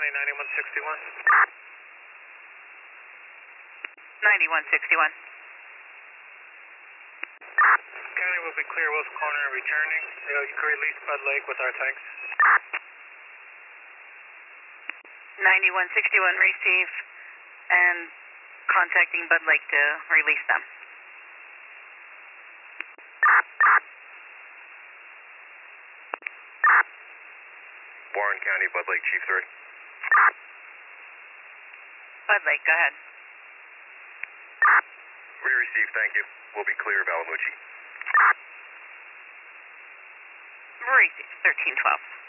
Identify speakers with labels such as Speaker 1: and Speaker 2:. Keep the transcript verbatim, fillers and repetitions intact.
Speaker 1: County, ninety-one sixty-one.
Speaker 2: ninety-one sixty-one.
Speaker 1: County will be clear Wilson Corner and returning. You know, you can release Bud Lake with our tanks.
Speaker 2: ninety-one sixty-one, receive, and contacting Bud Lake to release them.
Speaker 1: Warren County, Bud Lake, Chief three.
Speaker 2: Bud Lake, go ahead.
Speaker 1: We received, thank you. We'll be clear of Alamucci.
Speaker 2: Receive, thirteen twelve.